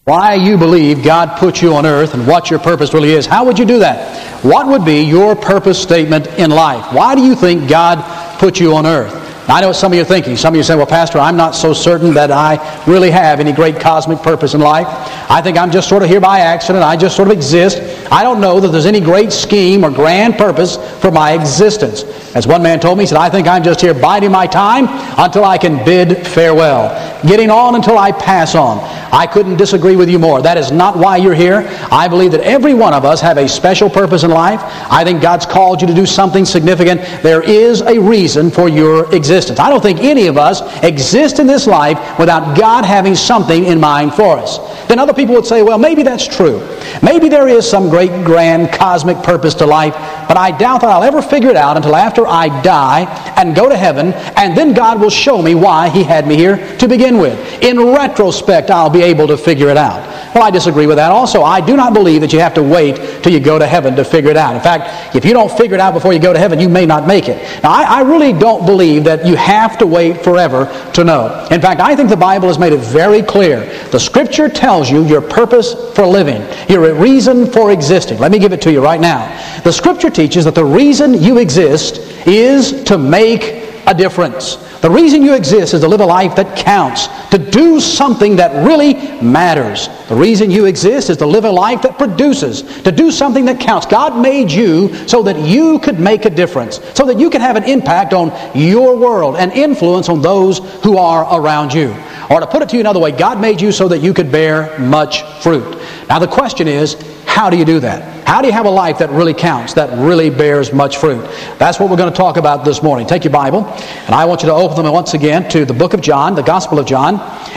why you believe God put you on earth and what your purpose really is. How would you do that? What would be your purpose statement in life? Why do you think God put you on earth? I know what some of you are thinking. Some of you say, well, Pastor, I'm not so certain that I really have any great cosmic purpose in life. I think I'm just sort of here by accident. I just sort of exist. I don't know that there's any great scheme or grand purpose for my existence. As one man told me, he said, I think I'm just here biding my time until I can bid farewell. Getting on until I pass on. I couldn't disagree with you more. That is not why you're here. I believe that every one of us have a special purpose in life. I think God's called you to do something significant. There is a reason for your existence. I don't think any of us exist in this life without God having something in mind for us. Then other people would say, well, maybe that's true. Maybe there is some great, grand, cosmic purpose to life, but I doubt that I'll ever figure it out until after I die and go to heaven, and then God will show me why He had me here to begin with. In retrospect, I'll be able to figure it out. Well, I disagree with that also. I do not believe that you have to wait till you go to heaven to figure it out. In fact, if you don't figure it out before you go to heaven, you may not make it. Now, I really don't believe that you have to wait forever to know. In fact, I think the Bible has made it very clear. The Scripture tells you your purpose for living, your reason for existing. Let me give it to you right now. The Scripture teaches that the reason you exist is to make a difference. The reason you exist is to live a life that counts, to do something that really matters. The reason you exist is to live a life that produces, to do something that counts. God made you so that you could make a difference, so that you can have an impact on your world and influence on those who are around you. Or to put it to you another way, God made you so that you could bear much fruit. Now the question is, how do you do that? How do you have a life that really counts, that really bears much fruit? That's what we're going to talk about this morning. Take your Bible, and I want you to open them once again to the book of John, the Gospel of John,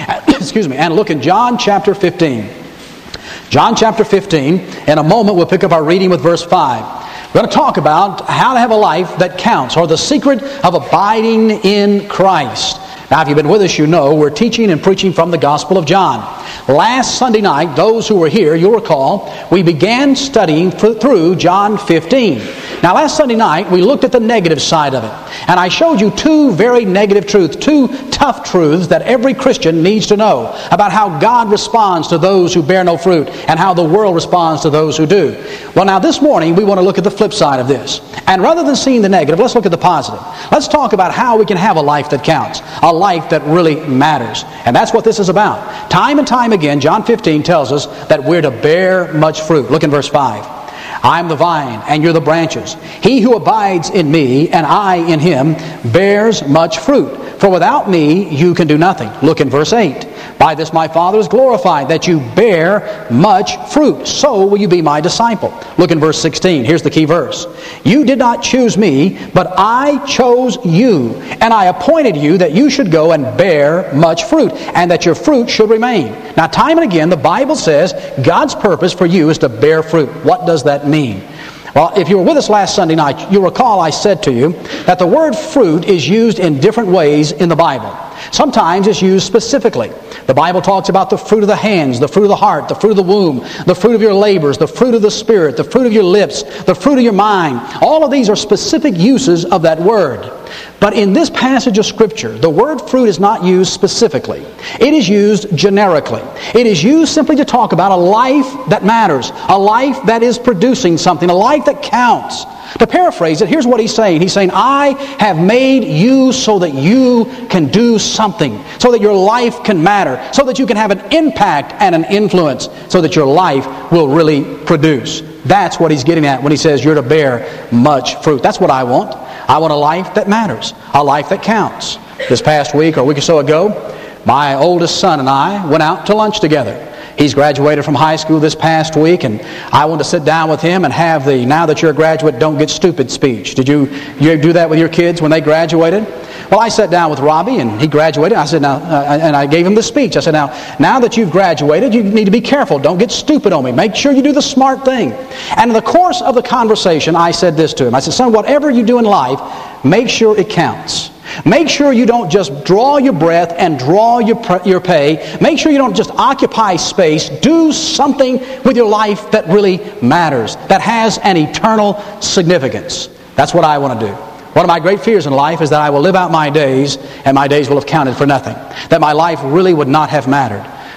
and look in John chapter 15. John chapter 15. In a moment, we'll pick up our reading with verse 5. We're going to talk about how to have a life that counts, or the secret of abiding in Christ. Now, if you've been with us, you know we're teaching and preaching from the Gospel of John. Last Sunday night, those who were here, you'll recall, we began studying through John 15. Now, last Sunday night, we looked at the negative side of it. And I showed you two very negative truths, two tough truths that every Christian needs to know about how God responds to those who bear no fruit and how the world responds to those who do. Well, now this morning, we want to look at the flip side of this. And rather than seeing the negative, let's look at the positive. Let's talk about how we can have a life that counts, a life that really matters. And that's what this is about. Time and time again, John 15 tells us that we're to bear much fruit. Look in verse 5. I am the vine, and you're the branches. He who abides in me, and I in him, bears much fruit. For without me, you can do nothing. Look in verse 8. By this my Father is glorified, that you bear much fruit. So will you be my disciple. Look in verse 16. Here's the key verse. You did not choose me, but I chose you, and I appointed you that you should go and bear much fruit, and that your fruit should remain. Now, time and again, the Bible says God's purpose for you is to bear fruit. What does that mean? Well, if you were with us last Sunday night, you'll recall I said to you that the word fruit is used in different ways in the Bible. Sometimes it's used specifically. The Bible talks about the fruit of the hands, the fruit of the heart, the fruit of the womb, the fruit of your labors, the fruit of the Spirit, the fruit of your lips, the fruit of your mind. All of these are specific uses of that word. But in this passage of Scripture, the word fruit is not used specifically. It is used generically. It is used simply to talk about a life that matters, a life that is producing something, a life that counts. To paraphrase it, here's what he's saying. He's saying, I have made you so that you can do something, so that your life can matter, so that you can have an impact and an influence, so that your life will really produce. That's what he's getting at when he says you're to bear much fruit. That's what I want. I want a life that matters, a life that counts. This past week or a week or so ago, my oldest son and I went out to lunch together. He's graduated from high school this past week, and I wanted to sit down with him and have the "now that you're a graduate, don't get stupid" speech. Did you do that with your kids when they graduated? Well, I sat down with Robbie, and he graduated. I said, and I gave him the speech. I said, now that you've graduated, you need to be careful. Don't get stupid on me. Make sure you do the smart thing. And in the course of the conversation, I said this to him. I said, son, whatever you do in life, make sure it counts. Make sure you don't just draw your breath and draw your pay. Make sure you don't just occupy space. Do something with your life that really matters, that has an eternal significance. That's what I want to do. One of my great fears in life is that I will live out my days and my days will have counted for nothing. That my life really would not have mattered.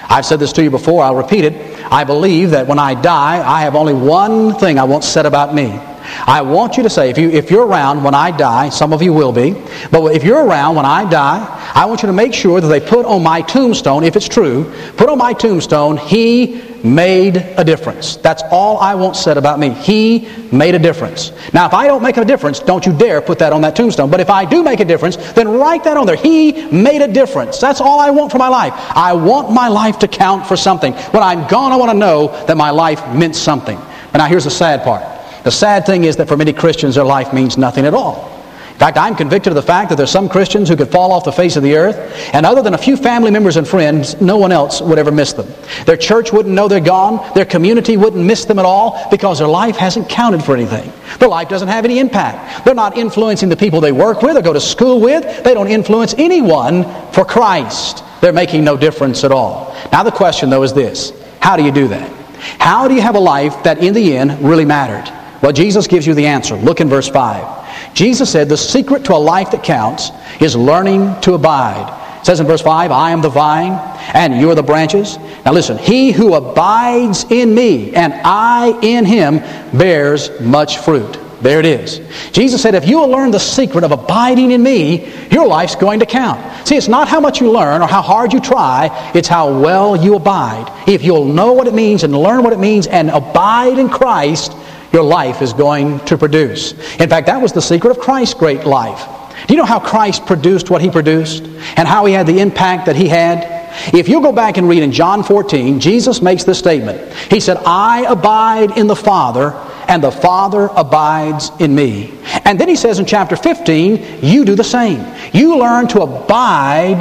I've said this to you before, I'll repeat it. I believe that when I die, I have only one thing I want said about me. I want you to say, if you're around when I die, some of you will be, but if you're around when I die, I want you to make sure that they put on my tombstone, if it's true, put on my tombstone, he made a difference. That's all I want said about me. He made a difference. Now, if I don't make a difference, don't you dare put that on that tombstone. But if I do make a difference, then write that on there. He made a difference. That's all I want for my life. I want my life to count for something. When I'm gone, I want to know that my life meant something. But now here's the sad part. The sad thing is that for many Christians, their life means nothing at all. In fact, I'm convicted of the fact that there's some Christians who could fall off the face of the earth, and other than a few family members and friends, no one else would ever miss them. Their church wouldn't know they're gone. Their community wouldn't miss them at all because their life hasn't counted for anything. Their life doesn't have any impact. They're not influencing the people they work with or go to school with. They don't influence anyone for Christ. They're making no difference at all. Now the question, though, is this. How do you do that? How do you have a life that in the end really mattered? Well, Jesus gives you the answer. Look in verse 5. Jesus said the secret to a life that counts is learning to abide. It says in verse 5, I am the vine and you are the branches. Now listen, he who abides in me and I in him bears much fruit. There it is. Jesus said, if you will learn the secret of abiding in me, your life's going to count. See, it's not how much you learn or how hard you try, it's how well you abide. If you'll know what it means and learn what it means and abide in Christ, your life is going to produce. In fact, that was the secret of Christ's great life. Do you know how Christ produced what he produced? And how he had the impact that he had? If you go back and read in John 14, Jesus makes this statement. He said, I abide in the Father, and the Father abides in me. And then he says in chapter 15, you do the same. You learn to abide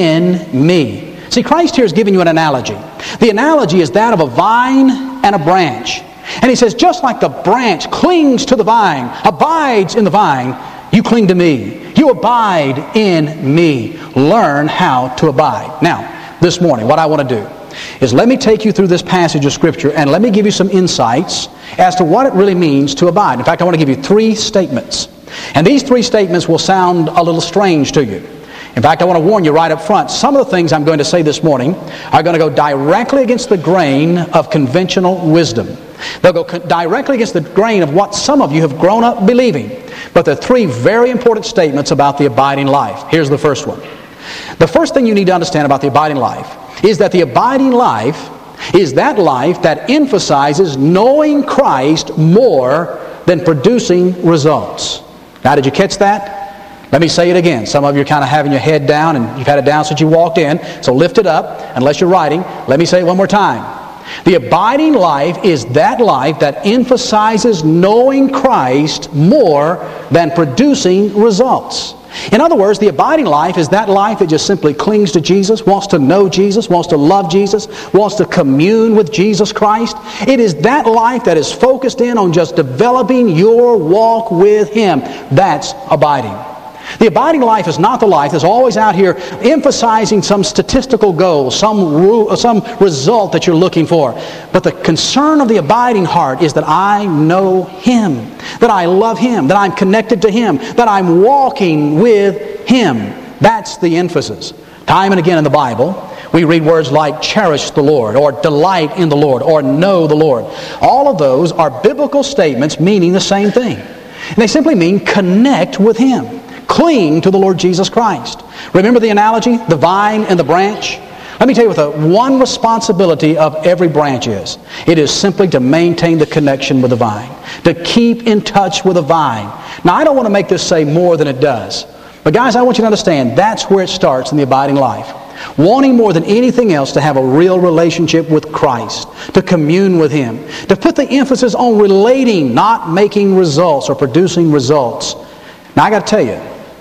in me. See, Christ here is giving you an analogy. The analogy is that of a vine and a branch. And he says, just like the branch clings to the vine, abides in the vine, you cling to me. You abide in me. Learn how to abide. Now, this morning, what I want to do is let me take you through this passage of Scripture and let me give you some insights as to what it really means to abide. In fact, I want to give you 3 statements. And these 3 statements will sound a little strange to you. In fact, I want to warn you right up front, some of the things I'm going to say this morning are going to go directly against the grain of conventional wisdom. They'll go directly against the grain of what some of you have grown up believing. But there are 3 very important statements about the abiding life. Here's the first one. The first thing you need to understand about the abiding life is that the abiding life is that life that emphasizes knowing Christ more than producing results. Now, did you catch that? Let me say it again. Some of you are kind of having your head down, and you've had it down since you walked in, so lift it up, unless you're writing. Let me say it one more time. The abiding life is that life that emphasizes knowing Christ more than producing results. In other words, the abiding life is that life that just simply clings to Jesus, wants to know Jesus, wants to love Jesus, wants to commune with Jesus Christ. It is that life that is focused in on just developing your walk with Him. That's abiding. The abiding life is not the life that's always out here emphasizing some statistical goal, some result that you're looking for. But the concern of the abiding heart is that I know Him, that I love Him, that I'm connected to Him, that I'm walking with Him. That's the emphasis. Time and again in the Bible, we read words like cherish the Lord, or delight in the Lord, or know the Lord. All of those are biblical statements meaning the same thing. And they simply mean connect with Him. Cling to the Lord Jesus Christ. Remember the analogy, the vine and the branch? Let me tell you what the one responsibility of every branch is. It is simply to maintain the connection with the vine, to keep in touch with the vine. Now, I don't want to make this say more than it does. But guys, I want you to understand that's where it starts in the abiding life. Wanting more than anything else to have a real relationship with Christ, to commune with Him, to put the emphasis on relating, not making results or producing results. Now, I got to tell you,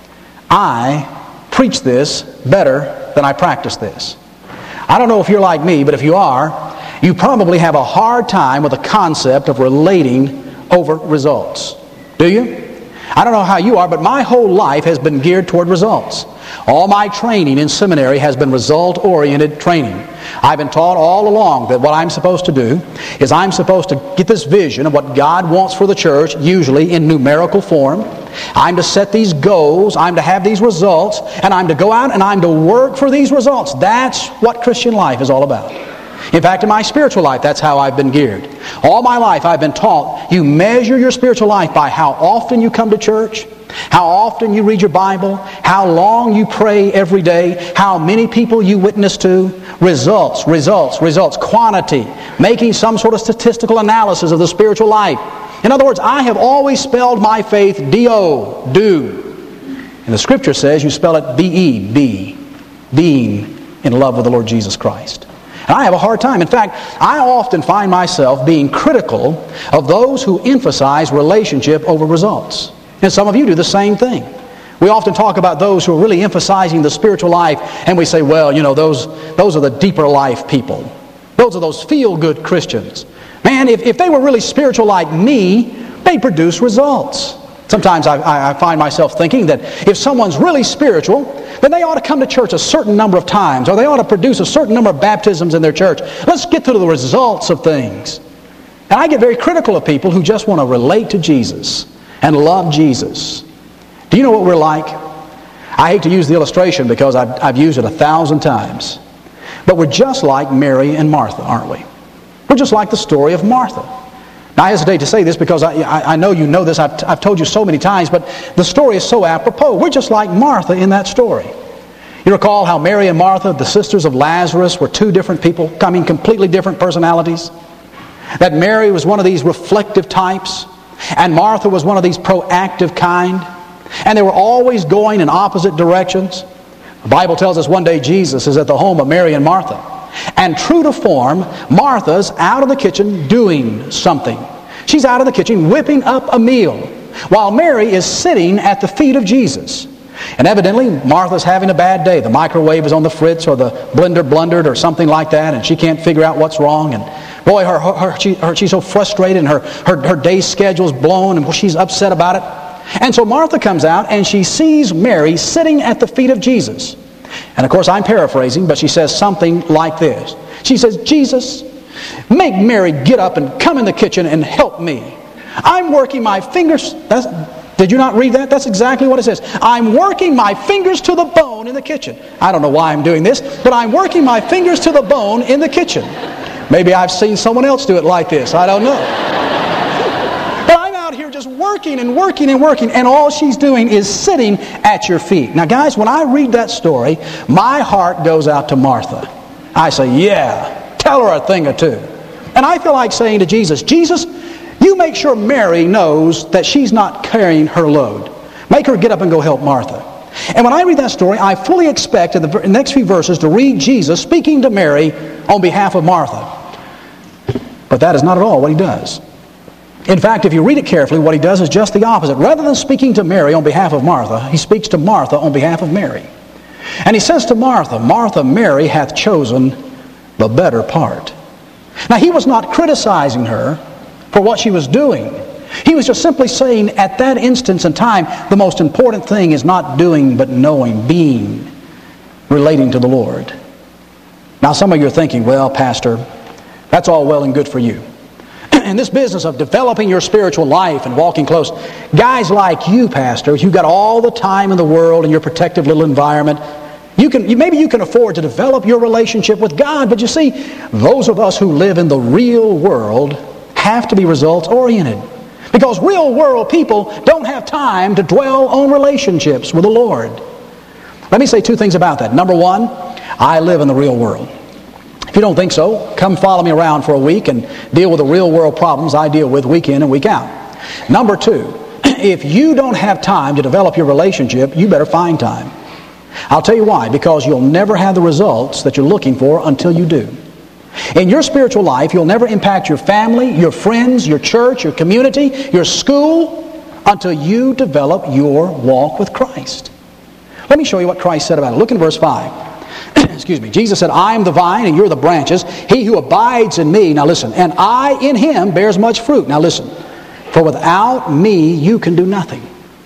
I preach this better than I practice this. I don't know if you're like me, but if you are, you probably have a hard time with the concept of relating over results. Do you? I don't know how you are, but my whole life has been geared toward results. All my training in seminary has been result-oriented training. I've been taught all along that what I'm supposed to do is I'm supposed to get this vision of what God wants for the church, usually in numerical form. I'm to set these goals, I'm to have these results, and I'm to go out and I'm to work for these results. That's what Christian life is all about. In fact, in my spiritual life, that's how I've been geared. All my life I've been taught you measure your spiritual life by how often you come to church, how often you read your Bible, how long you pray every day, how many people you witness to. Results, results, results, quantity, making some sort of statistical analysis of the spiritual life. In other words, I have always spelled my faith D-O, do. And the Scripture says you spell it B-E, be, being in love with the Lord Jesus Christ. And I have a hard time. In fact, I often find myself being critical of those who emphasize relationship over results. And some of you do the same thing. We often talk about those who are really emphasizing the spiritual life, and we say, well, you know, those are the deeper life people. Those are those feel-good Christians. Man, if they were really spiritual like me, they'd produce results. Sometimes I find myself thinking that if someone's really spiritual, then they ought to come to church a certain number of times, or they ought to produce a certain number of baptisms in their church. Let's get to the results of things. And I get very critical of people who just want to relate to Jesus and love Jesus. Do you know what we're like? I hate to use the illustration because I've used it 1,000 times. But we're just like Mary and Martha, aren't we? We're just like the story of Martha. Now, I hesitate to say this because I know you know this. I've told you so many times, but the story is so apropos. We're just like Martha in that story. You recall how Mary and Martha, the sisters of Lazarus, were two different people, completely different personalities? That Mary was one of these reflective types, and Martha was one of these proactive kind. And they were always going in opposite directions. The Bible tells us one day Jesus is at the home of Mary and Martha. And true to form, Martha's out of the kitchen doing something. She's out of the kitchen whipping up a meal, while Mary is sitting at the feet of Jesus. And evidently, Martha's having a bad day. The microwave is on the fritz, or the blender blundered, or something like that, and she can't figure out what's wrong. And boy, she's so frustrated, and her day's schedule's blown, and she's upset about it. And so Martha comes out and she sees Mary sitting at the feet of Jesus. And of course I'm paraphrasing, but she says something like this. She says, Jesus, make Mary get up and come in the kitchen and help me. I'm working my fingers. Did you not read that? That's exactly what it says. I'm working my fingers to the bone in the kitchen. I don't know why I'm doing this, but I'm working my fingers to the bone in the kitchen. Maybe I've seen someone else do it like this. I don't know. Just working and working and working, and all she's doing is sitting at your feet. Now guys, when I read that story, my heart goes out to Martha. I say, yeah, tell her a thing or two. And I feel like saying to Jesus, Jesus, you make sure Mary knows that she's not carrying her load. Make her get up and go help Martha. And when I read that story, I fully expect in the next few verses to read Jesus speaking to Mary on behalf of Martha. But that is not at all what he does. In fact, if you read it carefully, what he does is just the opposite. Rather than speaking to Mary on behalf of Martha, he speaks to Martha on behalf of Mary. And he says to Martha, Martha, Mary hath chosen the better part. Now, he was not criticizing her for what she was doing. He was just simply saying, at that instance in time, the most important thing is not doing, but knowing, being, relating to the Lord. Now, some of you are thinking, well, Pastor, that's all well and good for you. In this business of developing your spiritual life and walking close, guys like you, pastors, you've got all the time in the world in your protective little environment. Maybe you can afford to develop your relationship with God, but you see, those of us who live in the real world have to be results-oriented. Because real world people don't have time to dwell on relationships with the Lord. Let me say two things about that. Number one, I live in the real world. If you don't think so, come follow me around for a week and deal with the real world problems I deal with week in and week out. Number two, if you don't have time to develop your relationship, you better find time. I'll tell you why. Because you'll never have the results that you're looking for until you do. In your spiritual life, you'll never impact your family, your friends, your church, your community, your school, until you develop your walk with Christ. Let me show you what Christ said about it. Look in verse 5. Excuse me. Jesus said, I am the vine and you're the branches. He who abides in me, now listen, and I in him bears much fruit. Now listen, for without me you can do nothing.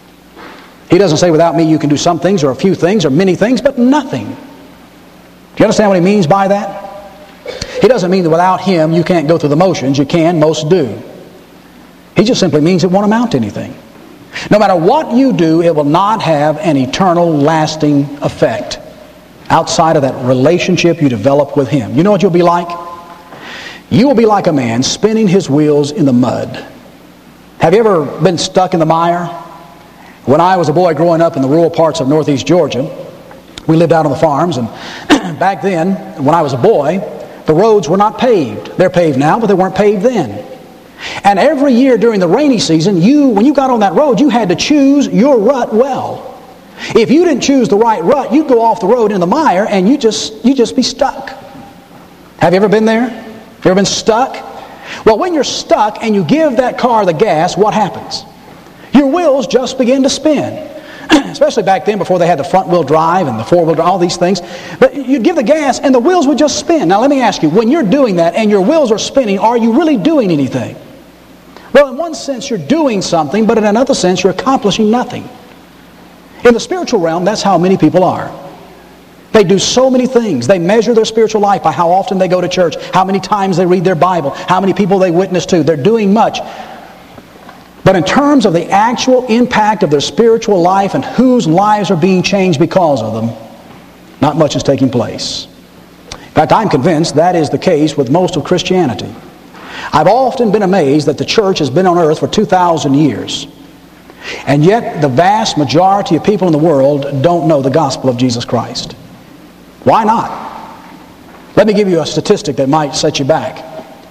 He doesn't say without me you can do some things or a few things or many things, but nothing. Do you understand what he means by that? He doesn't mean that without him you can't go through the motions. You can, most do. He just simply means it won't amount to anything. No matter what you do, it will not have an eternal, lasting effect outside of that relationship you develop with Him. You know what you'll be like? You will be like a man spinning his wheels in the mud. Have you ever been stuck in the mire? When I was a boy growing up in the rural parts of northeast Georgia, we lived out on the farms, and back then, when I was a boy, the roads were not paved. They're paved now, but they weren't paved then. And every year during the rainy season, when you got on that road, you had to choose your rut well. If you didn't choose the right rut, you'd go off the road in the mire and you'd just be stuck. Have you ever been there? Have you ever been stuck? Well, when you're stuck and you give that car the gas, what happens? Your wheels just begin to spin. Especially back then before they had the front wheel drive and the four wheel drive, all these things. But you'd give the gas and the wheels would just spin. Now let me ask you, when you're doing that and your wheels are spinning, are you really doing anything? Well, in one sense you're doing something, but in another sense you're accomplishing nothing. In the spiritual realm, that's how many people are. They do so many things. They measure their spiritual life by how often they go to church, how many times they read their Bible, how many people they witness to. They're doing much. But in terms of the actual impact of their spiritual life and whose lives are being changed because of them, not much is taking place. In fact, I'm convinced that is the case with most of Christianity. I've often been amazed that the church has been on earth for 2,000 years. And yet the vast majority of people in the world don't know the gospel of Jesus Christ. Why not? Let me give you a statistic that might set you back.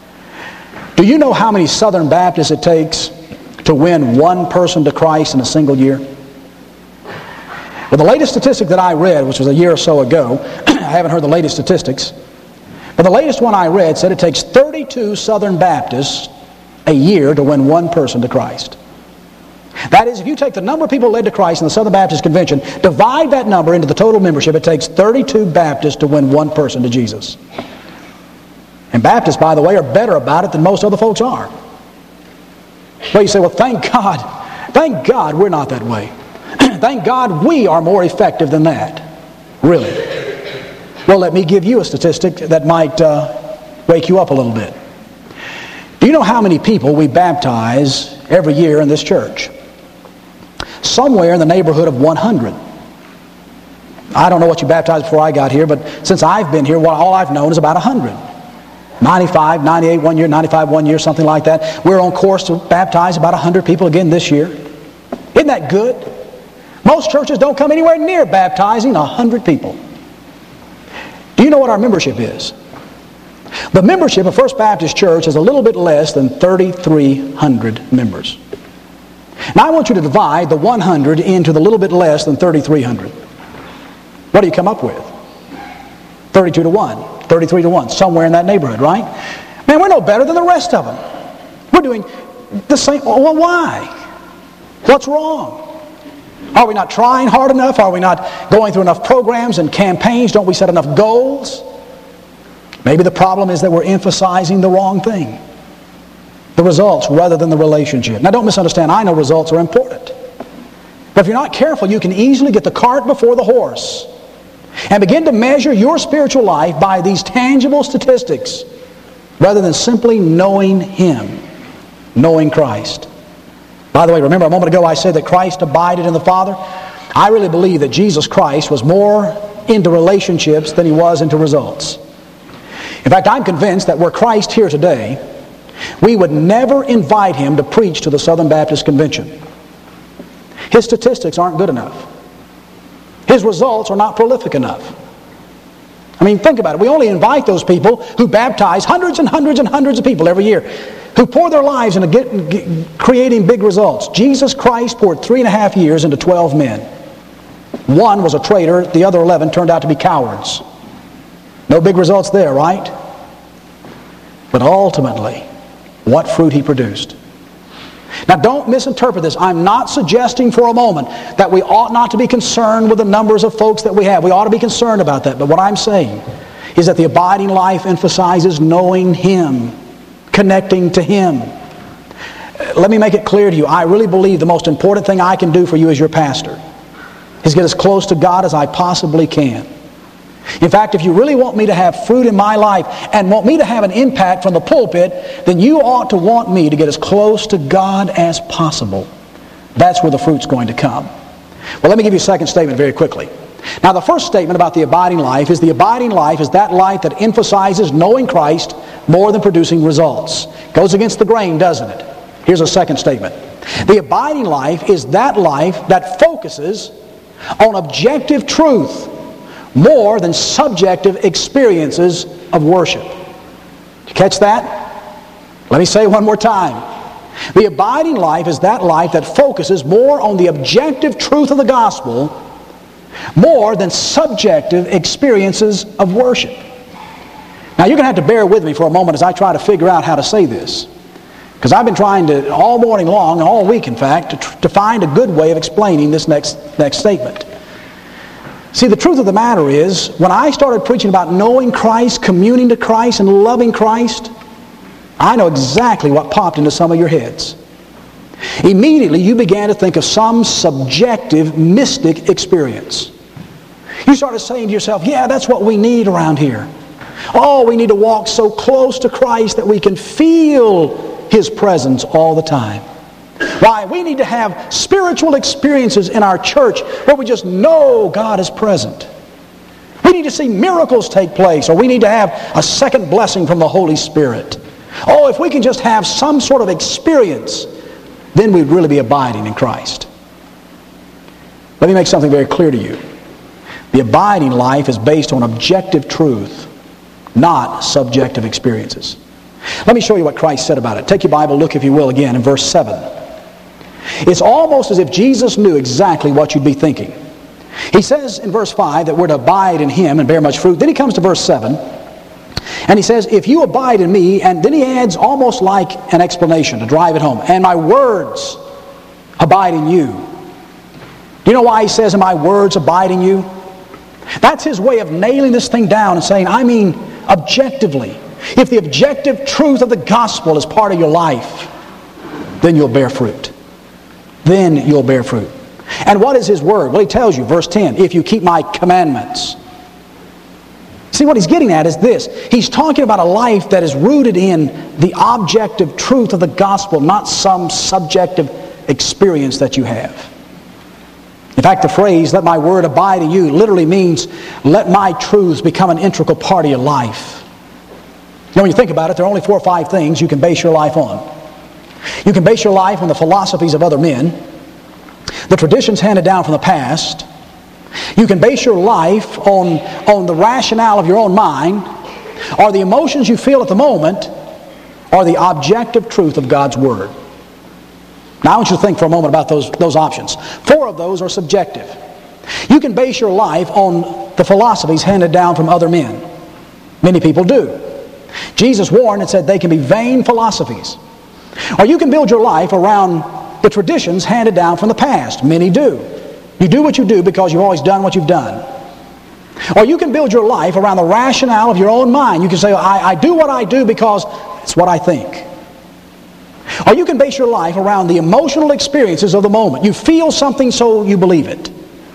Do you know how many Southern Baptists it takes to win one person to Christ in a single year? Well, the latest statistic that I read, which was a year or so ago, I haven't heard the latest statistics, but the latest one I read said it takes 32 Southern Baptists a year to win one person to Christ. That is, if you take the number of people led to Christ in the Southern Baptist Convention, divide that number into the total membership, it takes 32 Baptists to win one person to Jesus. And Baptists, by the way, are better about it than most other folks are. Well, you say, well, thank God we're not that way. Thank God we are more effective than that. Really. Well, let me give you a statistic that might wake you up a little bit. Do you know how many people we baptize every year in this church? Somewhere in the neighborhood of 100. I don't know what you baptized before I got here, but since I've been here, all I've known is about 100. 95, 98 one year, 95 one year, something like that. We're on course to baptize about 100 people again this year. Isn't that good? Most churches don't come anywhere near baptizing 100 people. Do you know what our membership is? The membership of First Baptist Church is a little bit less than 3,300 members. Now I want you to divide the 100 into the little bit less than 3,300. What do you come up with? 32 to 1, 33 to 1, somewhere in that neighborhood, right? Man, we're no better than the rest of them. We're doing the same. Well, why? What's wrong? Are we not trying hard enough? Are we not going through enough programs and campaigns? Don't we set enough goals? Maybe the problem is that we're emphasizing the wrong thing. The results rather than the relationship. Now don't misunderstand, I know results are important. But if you're not careful, you can easily get the cart before the horse and begin to measure your spiritual life by these tangible statistics rather than simply knowing Him, knowing Christ. By the way, remember a moment ago I said that Christ abided in the Father? I really believe that Jesus Christ was more into relationships than He was into results. In fact, I'm convinced that were Christ here today, we would never invite Him to preach to the Southern Baptist Convention. His statistics aren't good enough. His results are not prolific enough. I mean, think about it. We only invite those people who baptize hundreds and hundreds and hundreds of people every year, who pour their lives into creating big results. Jesus Christ poured 3.5 years into 12 men. One was a traitor. The other 11 turned out to be cowards. No big results there, right? But ultimately, what fruit He produced. Now don't misinterpret this. I'm not suggesting for a moment that we ought not to be concerned with the numbers of folks that we have. We ought to be concerned about that. But what I'm saying is that the abiding life emphasizes knowing Him, connecting to Him. Let me make it clear to you. I really believe the most important thing I can do for you as your pastor is get as close to God as I possibly can. In fact, if you really want me to have fruit in my life and want me to have an impact from the pulpit, then you ought to want me to get as close to God as possible. That's where the fruit's going to come. Well, let me give you a second statement very quickly. Now, the first statement about the abiding life is that life that emphasizes knowing Christ more than producing results. Goes against the grain, doesn't it? Here's a second statement. The abiding life is that life that focuses on objective truth more than subjective experiences of worship. Did you catch that? Let me say it one more time. The abiding life is that life that focuses more on the objective truth of the gospel more than subjective experiences of worship. Now, you're going to have to bear with me for a moment as I try to figure out how to say this. Because I've been trying to, all morning long, and all week in fact, to find a good way of explaining this next statement. See, the truth of the matter is, when I started preaching about knowing Christ, communing to Christ, and loving Christ, I know exactly what popped into some of your heads. Immediately, you began to think of some subjective, mystic experience. You started saying to yourself, yeah, that's what we need around here. Oh, we need to walk so close to Christ that we can feel His presence all the time. Why? We need to have spiritual experiences in our church where we just know God is present. We need to see miracles take place, or we need to have a second blessing from the Holy Spirit. Oh, if we can just have some sort of experience, then we'd really be abiding in Christ. Let me make something very clear to you. The abiding life is based on objective truth, not subjective experiences. Let me show you what Christ said about it. Take your Bible, look if you will again in verse 7. It's almost as if Jesus knew exactly what you'd be thinking. He says in verse 5 that we're to abide in Him and bear much fruit. Then he comes to verse 7. And he says, if you abide in me, and then he adds almost like an explanation to drive it home, and my words abide in you. Do you know why he says, and my words abide in you? That's his way of nailing this thing down and saying, I mean objectively. If the objective truth of the gospel is part of your life, then you'll bear fruit. Then you'll bear fruit. And what is his word? Well, he tells you, verse 10, if you keep my commandments. See, what he's getting at is this. He's talking about a life that is rooted in the objective truth of the gospel, not some subjective experience that you have. In fact, the phrase, let my word abide in you, literally means let my truths become an integral part of your life. Now, when you think about it, there are only 4 or 5 things you can base your life on. You can base your life on the philosophies of other men, the traditions handed down from the past. You can base your life on the rationale of your own mind, or the emotions you feel at the moment, or the objective truth of God's Word. Now, I want you to think for a moment about those options. 4 of those are subjective. You can base your life on the philosophies handed down from other men. Many people do. Jesus warned and said they can be vain philosophies. Or you can build your life around the traditions handed down from the past. Many do. You do what you do because you've always done what you've done. Or you can build your life around the rationale of your own mind. You can say, I do what I do because it's what I think. Or you can base your life around the emotional experiences of the moment. You feel something, so you believe it.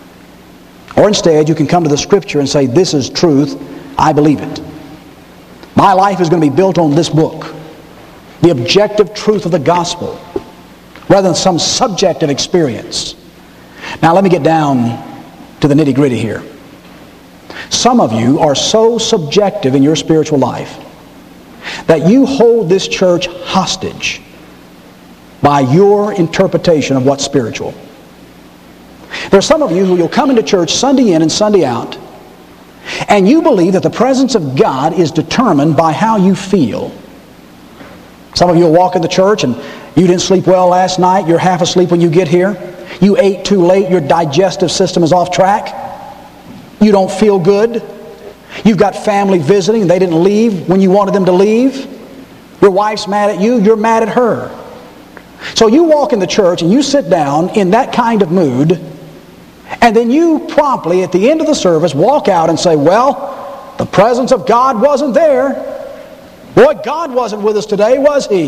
Or instead, you can come to the Scripture and say, this is truth, I believe it. My life is going to be built on this book, the objective truth of the gospel, rather than some subjective experience. Now let me get down to the nitty-gritty here. Some of you are so subjective in your spiritual life that you hold this church hostage by your interpretation of what's spiritual. There are some of you who you'll come into church Sunday in and Sunday out, and you believe that the presence of God is determined by how you feel. Some of you will walk in the church and you didn't sleep well last night, you're half asleep when you get here. You ate too late, your digestive system is off track. You don't feel good. You've got family visiting and they didn't leave when you wanted them to leave. Your wife's mad at you, you're mad at her. So you walk in the church and you sit down in that kind of mood, and then you promptly, at the end of the service, walk out and say, well, the presence of God wasn't there. Boy, God wasn't with us today, was He?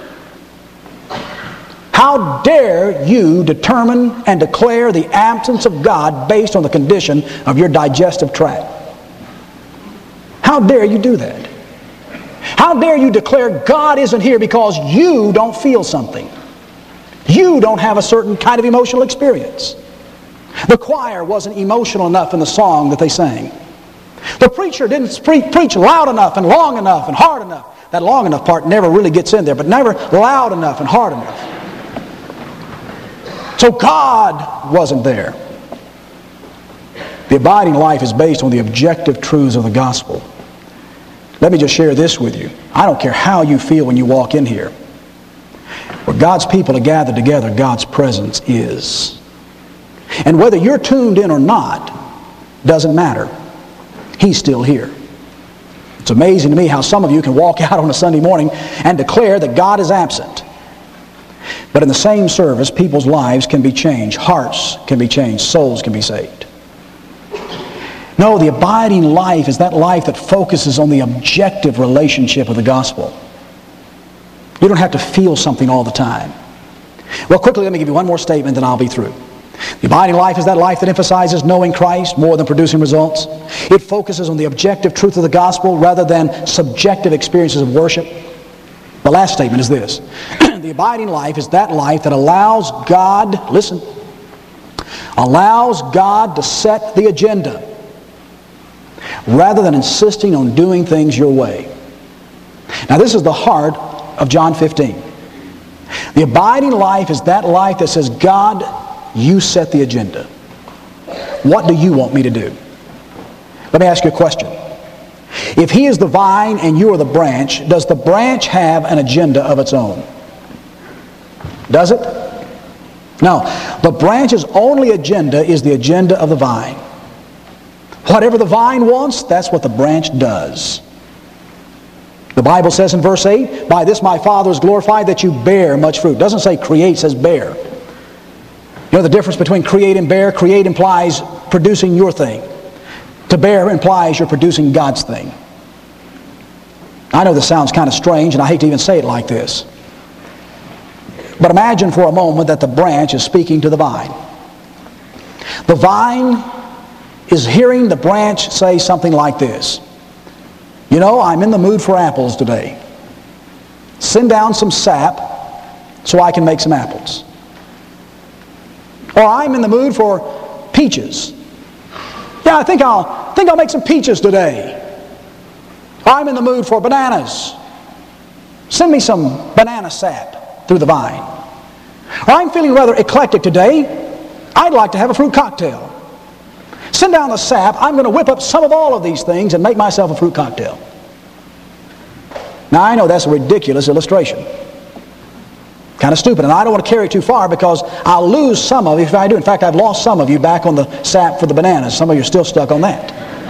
How dare you determine and declare the absence of God based on the condition of your digestive tract? How dare you do that? How dare you declare God isn't here because you don't feel something? You don't have a certain kind of emotional experience. The choir wasn't emotional enough in the song that they sang. The preacher didn't preach loud enough and long enough and hard enough. That long enough part never really gets in there, but never loud enough and hard enough. So God wasn't there. The abiding life is based on the objective truths of the gospel. Let me just share this with you. I don't care how you feel when you walk in here. Where God's people are gathered together, God's presence is. And whether you're tuned in or not, doesn't matter. He's still here. It's amazing to me how some of you can walk out on a Sunday morning and declare that God is absent. But in the same service, people's lives can be changed. Hearts can be changed. Souls can be saved. No, the abiding life is that life that focuses on the objective relationship of the gospel. You don't have to feel something all the time. Well, quickly, let me give you one more statement, then I'll be through. The abiding life is that life that emphasizes knowing Christ more than producing results. It focuses on the objective truth of the gospel rather than subjective experiences of worship. The last statement is this. The abiding life is that life that allows God, listen, allows God to set the agenda rather than insisting on doing things your way. Now this is the heart of John 15. The abiding life is that life that says, God, you set the agenda. What do you want me to do? Let me ask you a question. If He is the vine and you are the branch, does the branch have an agenda of its own? Does it? No. The branch's only agenda is the agenda of the vine. Whatever the vine wants, that's what the branch does. The Bible says in verse 8, by this my Father is glorified that you bear much fruit. It doesn't say create, it says bear. You know the difference between create and bear? Create implies producing your thing. To bear implies you're producing God's thing. I know this sounds kind of strange, and I hate to even say it like this. But imagine for a moment that the branch is speaking to the vine. The vine is hearing the branch say something like this. You know, I'm in the mood for apples today. Send down some sap so I can make some apples. Or I'm in the mood for peaches. Yeah, I think I'll make some peaches today. Or I'm in the mood for bananas. Send me some banana sap through the vine. Or I'm feeling rather eclectic today. I'd like to have a fruit cocktail. Send down the sap. I'm going to whip up some of all of these things and make myself a fruit cocktail. Now I know that's a ridiculous illustration. Kind of stupid, and I don't want to carry it too far because I'll lose some of you if I do. In fact, I've lost some of you back on the sap for the bananas. Some of you are still stuck on that.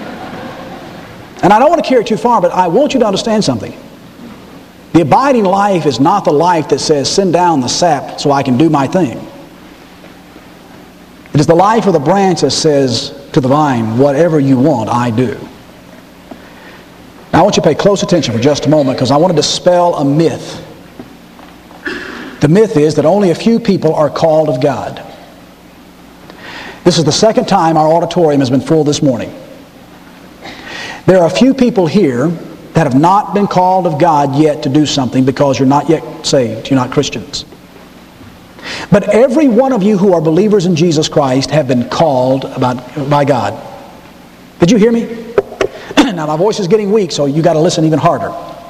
And I don't want to carry it too far, but I want you to understand something. The abiding life is not the life that says, send down the sap so I can do my thing. It is the life of the branch that says to the vine, whatever you want, I do. Now I want you to pay close attention for just a moment because I want to dispel a myth. The myth is that only a few people are called of God. This is the second time our auditorium has been full this morning. There are a few people here that have not been called of God yet to do something because you're not yet saved. You're not Christians. But every one of you who are believers in Jesus Christ have been called by God. Did you hear me? Now my voice is getting weak, so you got to listen even harder.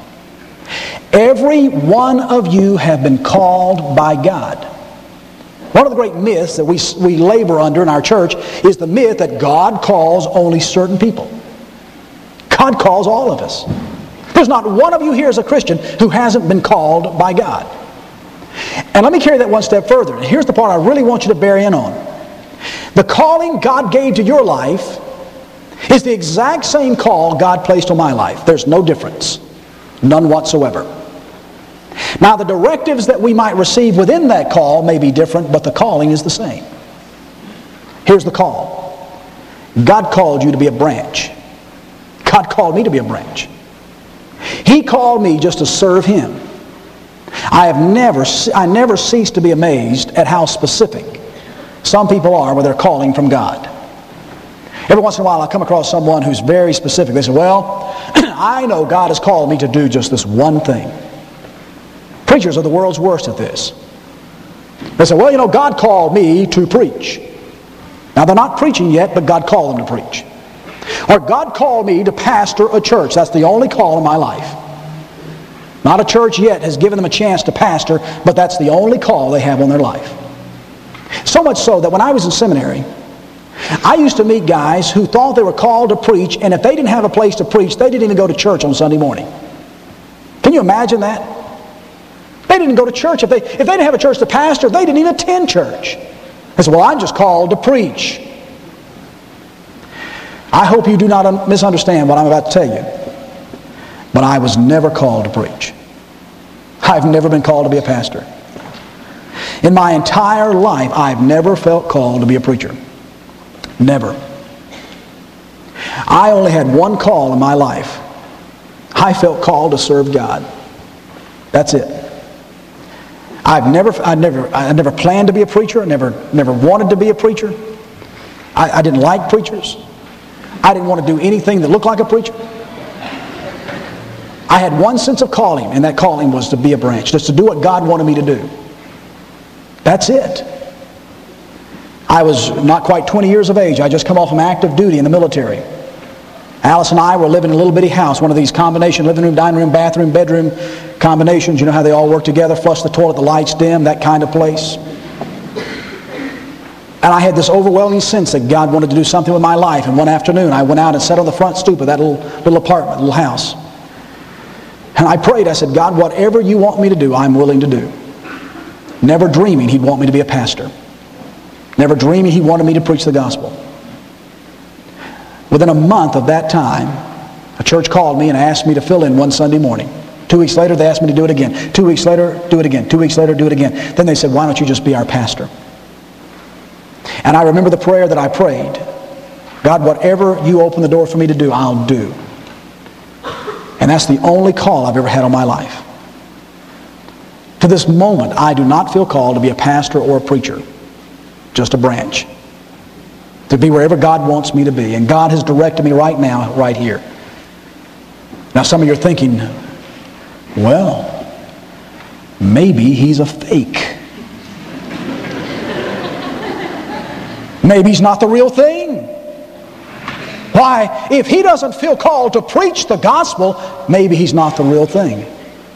Every one of you have been called by God. One of the great myths that we labor under in our church is the myth that God calls only certain people. God calls all of us. There's not one of you here as a Christian who hasn't been called by God. And let me carry that one step further. And here's the part I really want you to bear in on. The calling God gave to your life is the exact same call God placed on my life. There's no difference. None whatsoever. Now the directives that we might receive within that call may be different, but the calling is the same. Here's the call. God called you to be a branch. God called me to be a branch. He called me just to serve Him. I never cease to be amazed at how specific some people are with their calling from God. Every once in a while I come across someone who's very specific. They say, well, I know God has called me to do just this one thing. Preachers are the world's worst at this. They say, well, you know, God called me to preach. Now, they're not preaching yet, but God called them to preach. Or God called me to pastor a church. That's the only call in my life. Not a church yet has given them a chance to pastor, but that's the only call they have on their life. So much so that when I was in seminary, I used to meet guys who thought they were called to preach, and if they didn't have a place to preach, they didn't even go to church on Sunday morning. Can you imagine that? They didn't go to church. If they didn't have a church to pastor, they didn't even attend church. They said, well, I'm just called to preach. I hope you do not misunderstand what I'm about to tell you. But I was never called to preach. I've never been called to be a pastor. In my entire life, I've never felt called to be a preacher. Never. I only had one call in my life. I felt called to serve God. That's it. I never planned to be a preacher. I never wanted to be a preacher. I didn't like preachers. I didn't want to do anything that looked like a preacher. I had one sense of calling, and that calling was to be a branch, just to do what God wanted me to do. That's it. I was not quite 20 years of age. I just come off from active duty in the military. Alice and I were living in a little bitty house, one of these combination living room, dining room, bathroom, bedroom combinations. You know how they all work together, flush the toilet, the lights dim, that kind of place. And I had this overwhelming sense that God wanted to do something with my life. And one afternoon, I went out and sat on the front stoop of that little apartment, little house. And I prayed. I said, God, whatever you want me to do, I'm willing to do. Never dreaming He'd want me to be a pastor. Never dreaming He wanted me to preach the gospel. Within a month of that time, a church called me and asked me to fill in one Sunday morning. 2 weeks later, they asked me to do it again. 2 weeks later, do it again. 2 weeks later, do it again. Then they said, why don't you just be our pastor? And I remember the prayer that I prayed. God, whatever you open the door for me to do, I'll do. And that's the only call I've ever had on my life. To this moment, I do not feel called to be a pastor or a preacher. Just a branch. To be wherever God wants me to be. And God has directed me right now, right here. Now some of you are thinking, well, maybe he's a fake. Maybe he's not the real thing. Why, if he doesn't feel called to preach the gospel, maybe he's not the real thing.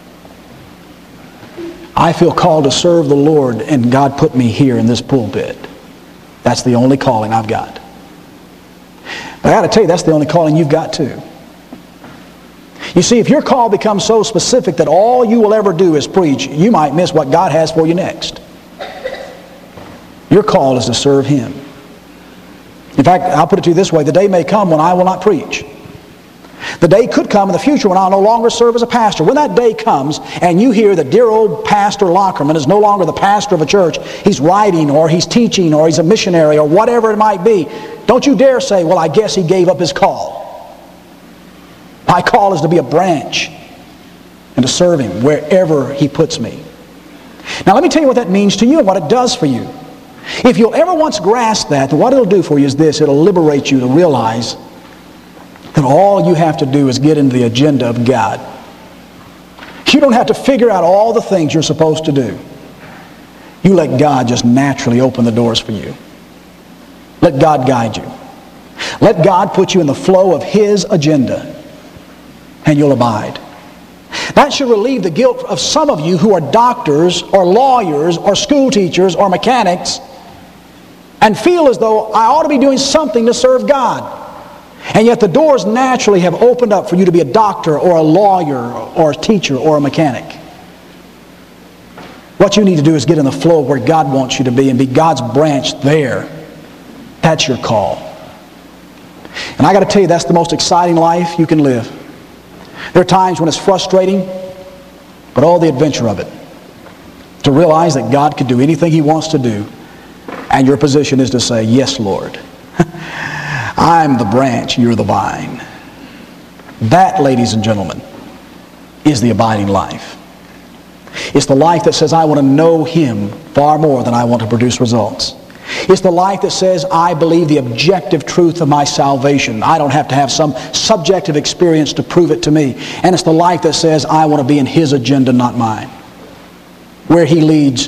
I feel called to serve the Lord, and God put me here in this pulpit. That's the only calling I've got. But I got to tell you, that's the only calling you've got too. You see, if your call becomes so specific that all you will ever do is preach, you might miss what God has for you next. Your call is to serve Him. In fact, I'll put it to you this way, the day may come when I will not preach. The day could come in the future when I'll no longer serve as a pastor. When that day comes and you hear that dear old Pastor Lockerman is no longer the pastor of a church, he's writing or he's teaching or he's a missionary or whatever it might be, don't you dare say, well, I guess he gave up his call. My call is to be a branch and to serve Him wherever He puts me. Now let me tell you what that means to you and what it does for you. If you'll ever once grasp that, what it'll do for you is this. It'll liberate you to realize that all you have to do is get into the agenda of God. You don't have to figure out all the things you're supposed to do. You let God just naturally open the doors for you. Let God guide you. Let God put you in the flow of His agenda, and you'll abide. That should relieve the guilt of some of you who are doctors or lawyers or school teachers or mechanics and feel as though I ought to be doing something to serve God. And yet the doors naturally have opened up for you to be a doctor or a lawyer or a teacher or a mechanic. What you need to do is get in the flow where God wants you to be and be God's branch there. That's your call. And I got to tell you, that's the most exciting life you can live. There are times when it's frustrating, but all the adventure of it. To realize that God can do anything He wants to do, and your position is to say, yes, Lord. I'm the branch, you're the vine. That, ladies and gentlemen, is the abiding life. It's the life that says, I want to know Him far more than I want to produce results. It's the life that says, I believe the objective truth of my salvation. I don't have to have some subjective experience to prove it to me. And it's the life that says, I want to be in His agenda, not mine. Where He leads,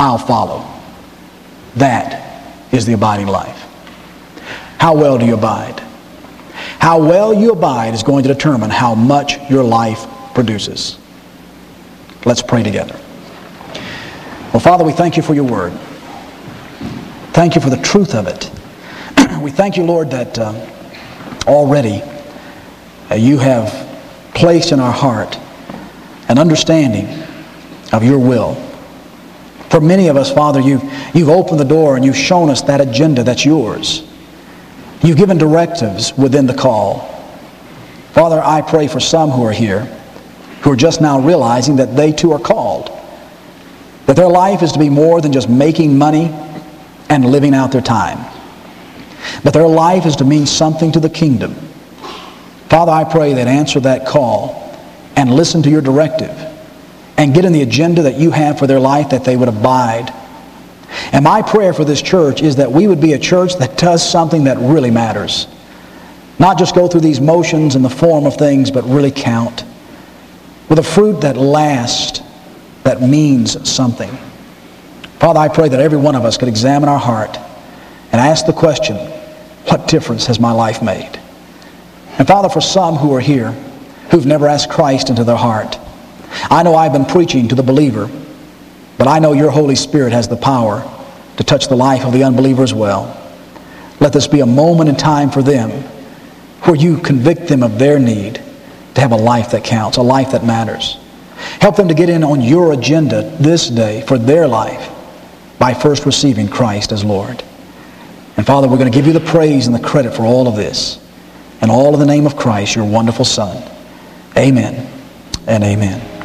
I'll follow. That is the abiding life. How well do you abide? How well you abide is going to determine how much your life produces. Let's pray together. Well, Father, we thank you for your word. Thank you for the truth of it. We thank you, Lord, that already you have placed in our heart an understanding of your will. For many of us, Father, you've opened the door and you've shown us that agenda that's yours. You've given directives within the call. Father, I pray for some who are here who are just now realizing that they too are called. That their life is to be more than just making money and living out their time. But their life is to mean something to the kingdom. Father, I pray that answer that call and listen to your directive and get in the agenda that you have for their life, that they would abide. And my prayer for this church is that we would be a church that does something that really matters. Not just go through these motions in the form of things, but really count. With a fruit that lasts, that means something. Father, I pray that every one of us could examine our heart and ask the question, what difference has my life made? And Father, for some who are here who've never asked Christ into their heart, I know I've been preaching to the believer, but I know your Holy Spirit has the power to touch the life of the unbeliever as well. Let this be a moment in time for them where you convict them of their need to have a life that counts, a life that matters. Help them to get in on your agenda this day for their life by first receiving Christ as Lord. And Father, we're going to give you the praise and the credit for all of this. And all in the name of Christ, your wonderful Son. Amen and amen.